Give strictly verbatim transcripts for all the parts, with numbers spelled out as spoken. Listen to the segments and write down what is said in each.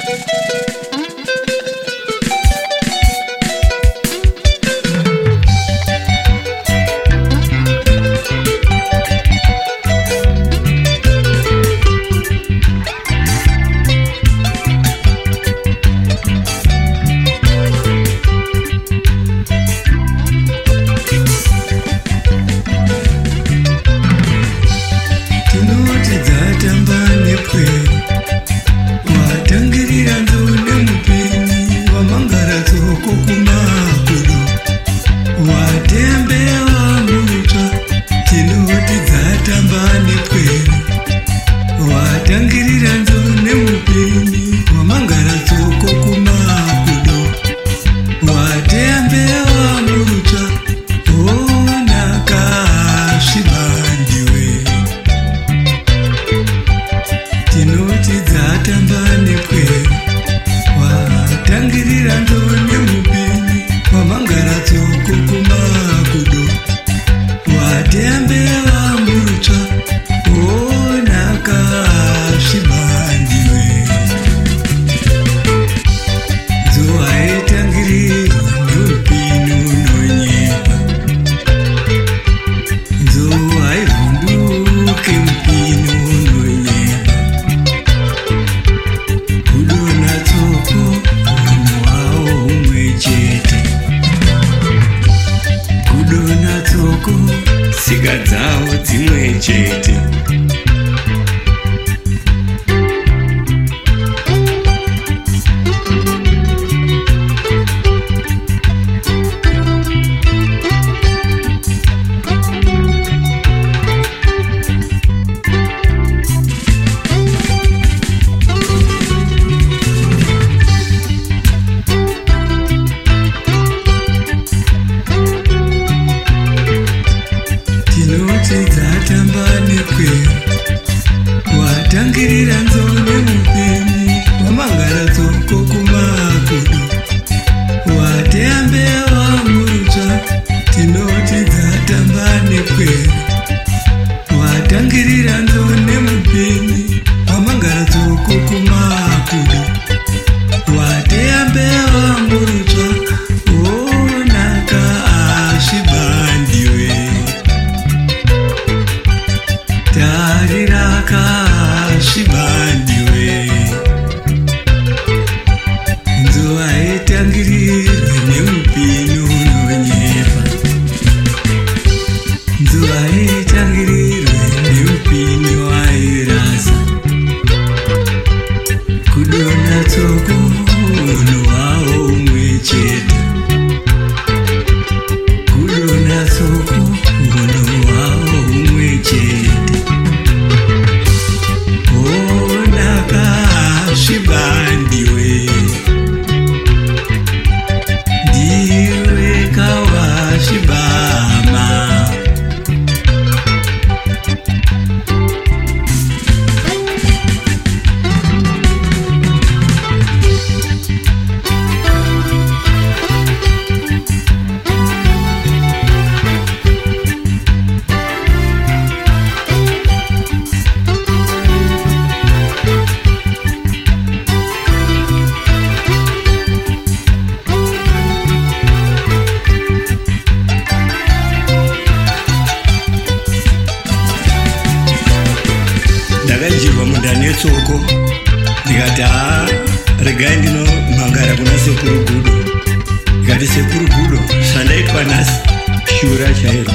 Soko ndikati haa regai ndino mangara kuna sekuru gudo ndikati sekuru gudo zvandaitwa nhasi shura chairo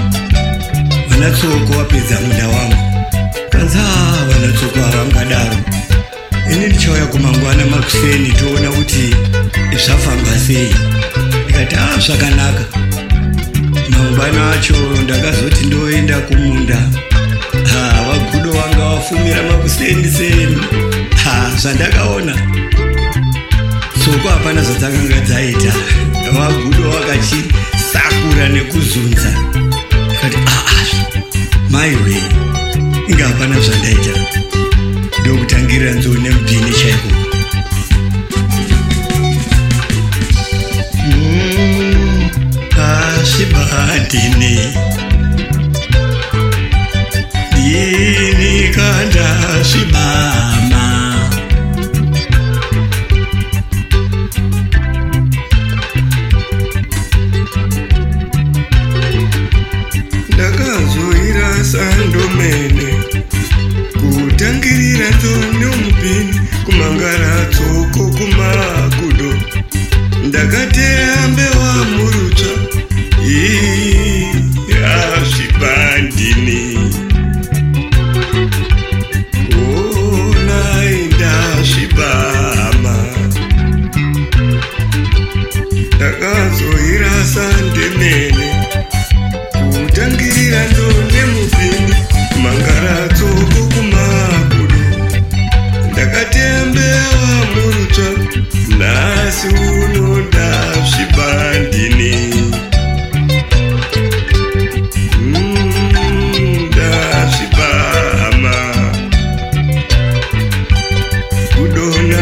vana Tsoko wapedza munda wangu kanza vana Tsoko havangadaro ini ndichauya kumangwana makuseni toona kuti zvafamba sei ndikati haa zvakanaka mangwana acho ndakazoti ndoenda kumunda ha vagudo wanga wafumira makuseni seni ha zvandakaona Tsoko hapana zvatakanga dzaita vagudo vakachisakura nekuzunza kati ah maiwe inga hapana zvandaita ndokutangira nzou nemudhini chaiko mm, asibadini dini kanda shibama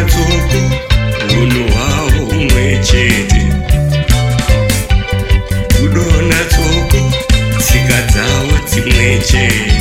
natsoko unhu hwavo umwe chete. Rudo natsoko tsika dzavo dzimwe chete.